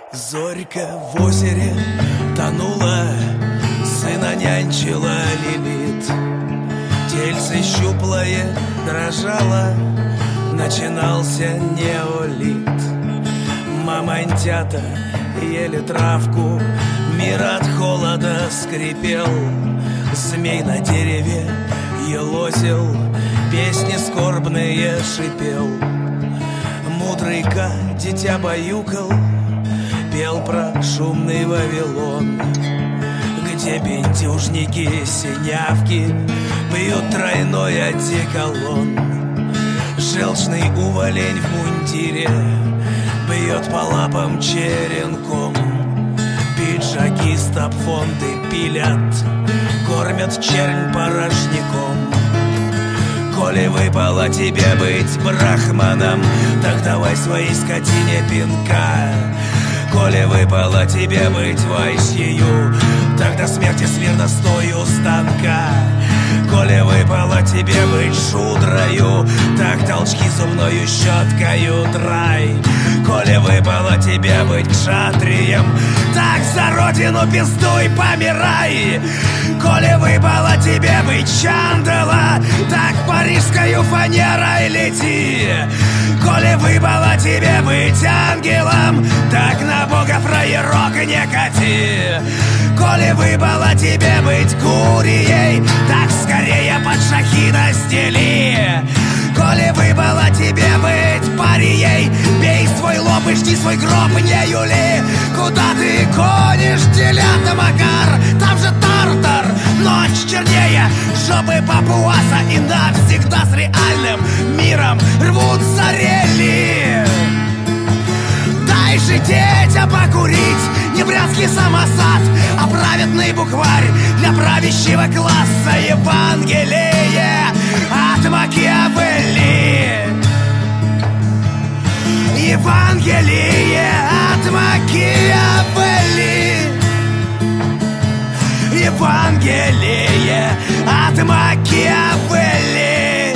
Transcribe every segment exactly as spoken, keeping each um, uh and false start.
Зорька в озере тонула, сына нянчила Лилит. Тельце щуплое дрожало, начинался неолит. Мамонтята ели травку, мир от холода скрипел. Змей на дереве елозил, песни скорбные шипел. Мудрый Ка дитя баюкал, пел про шумный Вавилон, где бендюжники, синявки пьют тройной одеколон. Желчный уволень в мундире бьет по лапам черенком. Пиджаки стопфонды пилят, кормят чернь порожняком. Коли выпало тебе быть брахманом, так давай своей скотине пинка. Коли выпало тебе быть вайсью, так до смерти смирно стой у станка. Коли выпало тебе быть шудрою, так толчки зубною щеткою драй. Коли выпало тебе быть кшатрием, так за родину пиздуй, помирай. Коли выпало тебе быть чандала, так парижскою фанерой лети. Коли выпало тебе быть ангелом, так на бога фраерок не кати. Коли выпало тебе быть гурией, так скорее под шахида стели. Коли выпало тебе быть парией, бей свой лоб и жди свой гроб, не юли. Куда ты гонишь, телята, Макар? Там же Тартар, ночь чернее жопы папуаса, и навсегда с реальным миром рвутся рели. Дай же детям покурить не брянский самосад, а праведный букварь для правящего класса. Евангелие от Макиавелли, Евангелие от Макиавелли, Евангелие от Макиавелли.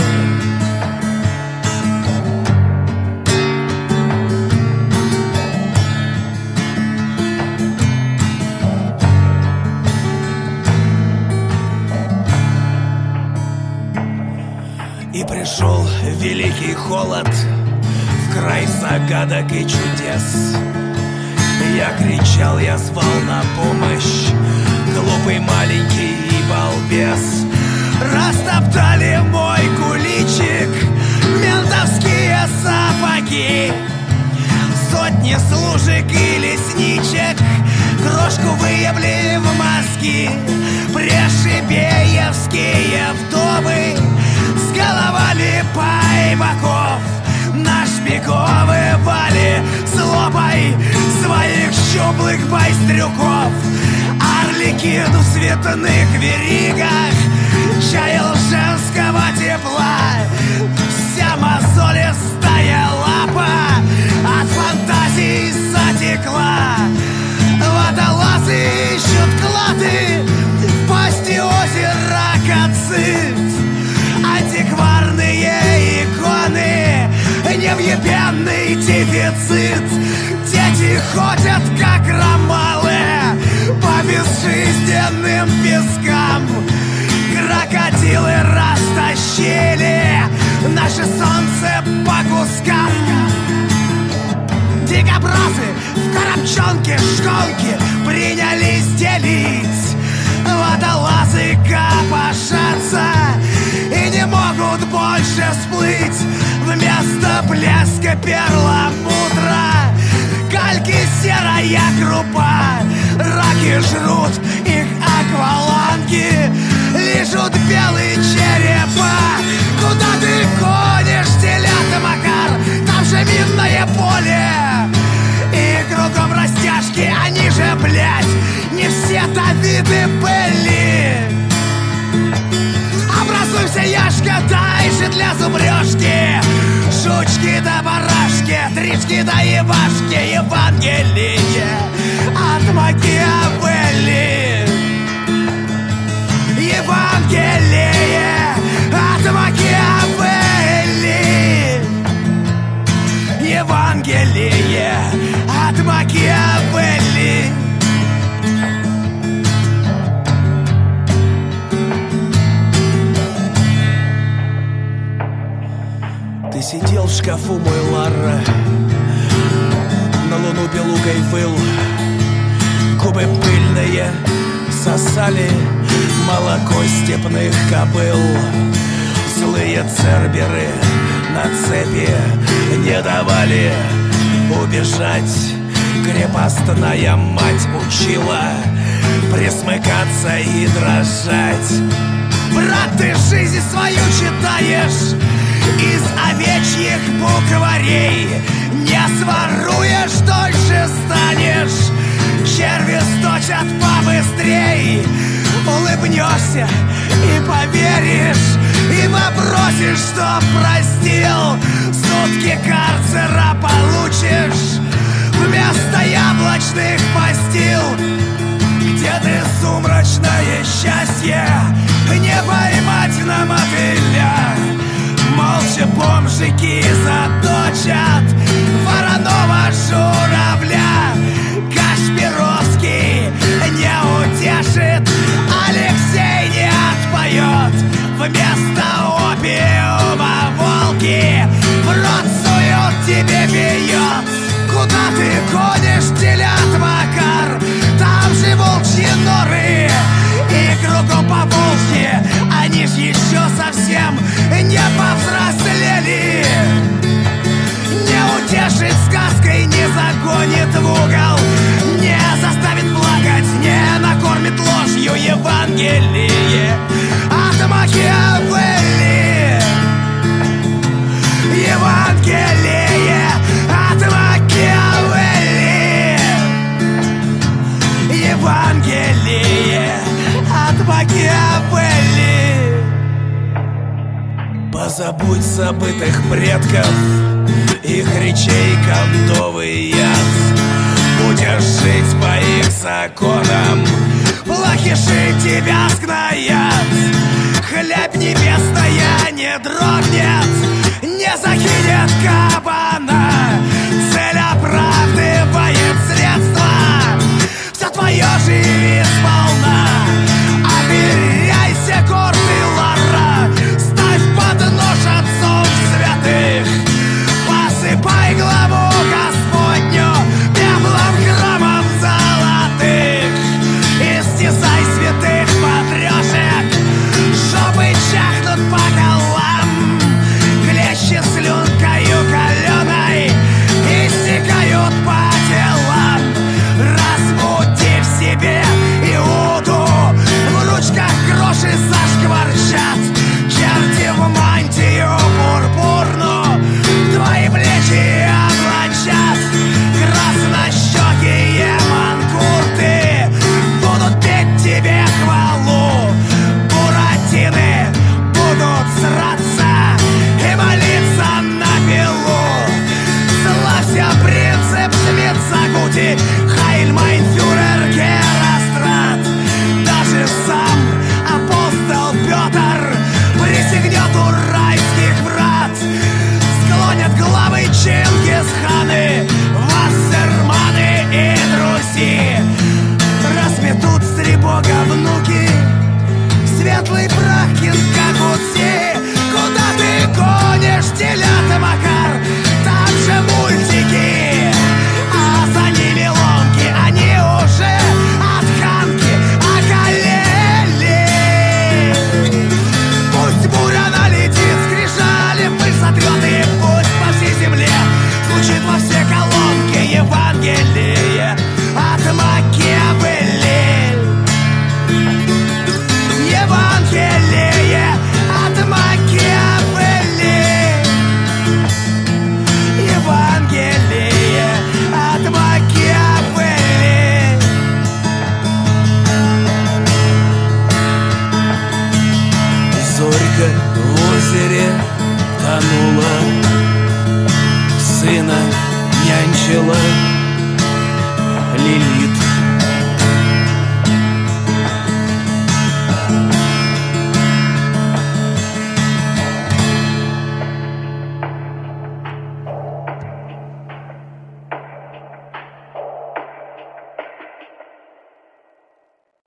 И пришел великий холод в край загадок и чудес. Я кричал, я звал на помощь, глупый маленький и балбес. Растоптали мой куличик ментовские сапоги, сотни служек и лесничек крошку выебли в мозги. Прешибеевские вдовы с головами пайбаков нашпиговывали злобой своих щуплых байстрюков. Арлекин в цветных веригах чаял женского тепла. Вся мозолистая лапа от фантазий затекла. Водолазы ищут клады в пасти озера Кацит. Антикварные иконы, невъебенный дефицит. Дети ходят как ромалы по безжизненным пескам. Крокодилы растащили наше солнце по кускам. Дикобразы в коробчонке шконки принялись делить. Водолазы копошатся и не могут больше всплыть. Вместо блеска перламутра кальки серая крупа. Раки жрут их акваланги, лижут белые черепа. Куда ты гонишь, телята, Макар? Там же минное поле и кругом растяжки. Они же, блядь, не все Давиды были. Образуйся, Яшка, дай же для зубрежки. Жучки да барашки, трички да ебашки. Евангелие от Макиавелли, Евангелие от Макиавелли, Евангелие от Макиавелли. сидел в шкафу мой Ларра, на луну белугой выл. Губы пыльные сосали молоко степных кобыл. Злые церберы на цепи не давали убежать. Крепостная мать учила присмыкаться и дрожать. Брат, ты жизнь свою читаешь из овечьих букварей. Не своруешь, дольше станешь. Черви сточат побыстрей. Улыбнешься и поверишь, и попросишь, что простил. Сутки карцера получишь вместо яблочных постил. Где ты, сумрачное счастье, не поймать на мотыля? Молча бомжики заточат вороного журавля. Кашпировский не утешит, Алексей не отпоет. Вместо опиума волки в рот суют, тебе бьет. Куда ты ходишь, телят Макар? Там же волчьи норы и кругом по Волжье. Они ж еще совсем не повзрослели. Не утешит сказкой, не загонит в угол, не заставит плакать, не накормит ложью Евангелие от Макиавелли. Евангелие от Макиавелли. Евангелие от Макиавелли. Позабудь забытых предков, их речей кондовый яд. Будешь жить по их законам, плохиши тебя сгноят. Хлеб небесная не дрогнет, не закинет кабана. Цель оправдывает средства, все твое живи сполна. Оберяйся, гордый Лара, ставь под нож отцов святых. Посыпай главу Господню пеплом храмов золотых. Истязай святых матрешек, жопы чахнут по колам. Клещи слюнкою каленой истекают по телам. Разбуди в себе Иуду, в ручках гроши зашкварчат. Черти в мантию пурпурну твои плечи облачат. Краснощекие манкурты будут петь тебе хвалу. Буратины будут сраться и молиться на пилу. Славься, принцип Смит Загути, Хайль майн фюрер Герострат. Даже сам апостол Петр присягнет у райских врат. Склонят главы Чингисханы, Вассерманы и Друси. Расметут с требога внуки светлый прах Кинкакудзи. Куда ты гонишь, телята Макар? Там же мультики, а за ними ломки. Они уже от Ханки околели. Пусть буря налетит, скрижали пыль сотрет, и пусть по всей земле звучит во все колонки Евангелие от Макиавелли. Евангелие от Макиавелли. Евангелие от Макиавелли. Зорька в озере тонула, сына нянчила, лилью